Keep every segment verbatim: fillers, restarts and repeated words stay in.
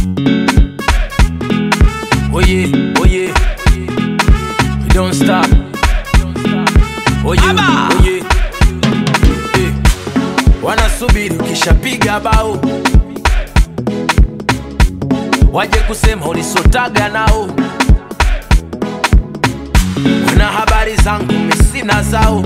Oh yeah, oh yeah, we don't stop. Oh yeah, oh yeah, hey. Wanasubiri ukishapiga bao waje kusema ulisotaga nao. Wana habari zangu mesina zao,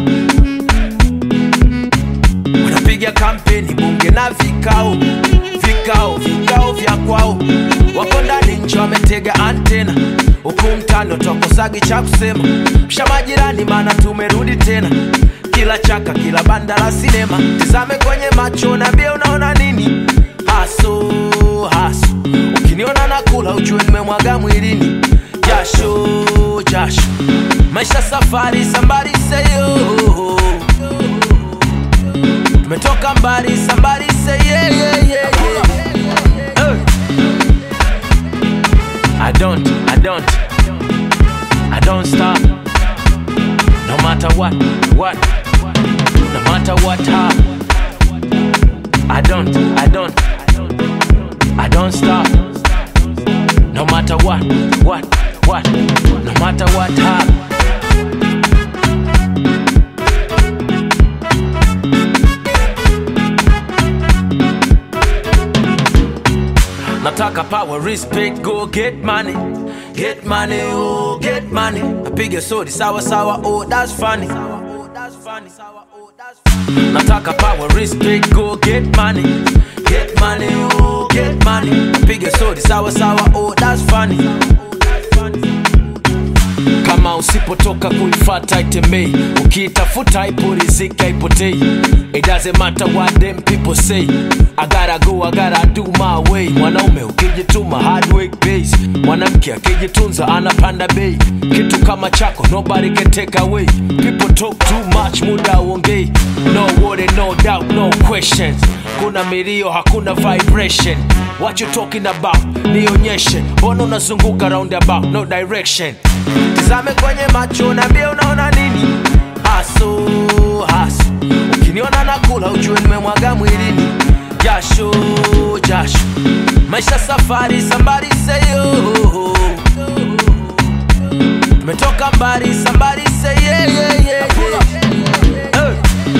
wanapiga kampeni bunge na vikao, vikao, vikao vya kwao. Wako ndani nje wametega antena, huku mtano tokosagi cha kusema. Msha majirani maana tumerudi tena, kila chaka kila banda la sinema. Tizame kwenye macho niambie unaona nini? Haso, haso, ukiniona nakula ujue nimemwaga mwilini. Jasho, jasho, maisha safari sambari seyo. Tumetoka mbali sambari say yeah yeah yeah yeah. Hey. I don't, I don't, I don't stop. No matter what, what, no matter what happens. I don't, I don't, I don't stop. No matter what, what, what, no matter what happens. Nataka power, respect, go get money. Get money, oh, get money. Apige sodi, sawa sawa, oh, that's funny. Nataka power, respect, go get money. Get money, oh, get money. Apige sodi, sawa sawa, oh, that's funny. Kama usipotoka kuifata itembei, ukitafuta ipo riziki ipotei. It doesn't matter what them people say, I gotta go, I gotta do my way. Mwanaume ukijituma hard work pays, mwanamke akijitunza anapanda bei. Kitu kama chako nobody can take away. People talk too much, muda uongei. No worry, no doubt, no questions. Kuna milio hakuna vibration. What you talking about? Nionyeshe, mbona unazunguka roundabout, no direction. Tizame kwenye macho niambie unaona nini? Haso, haso, ukiniona nakula ujue nimemwaga mwilini. Jasho, jasho, maisha safari sambari seyo. Tumetoka mbali sambari say yeah yeah yeah yeah. Hey.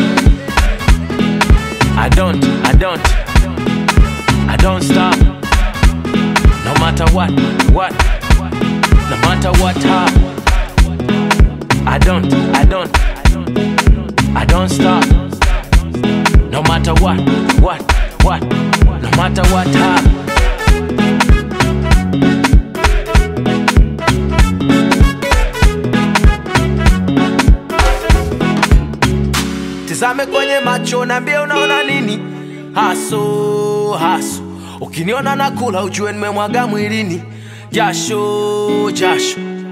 I don't, I don't, I don't stop. No matter what, what, no matter what happens. I don't, I don't, I don't stop. No matter what, what, what, no matter what happens. Tizame kwenye macho niambie unaona nini? Haso, haso, ukiniona nakula ujue nimemwaga mwilini. Jasho, jasho,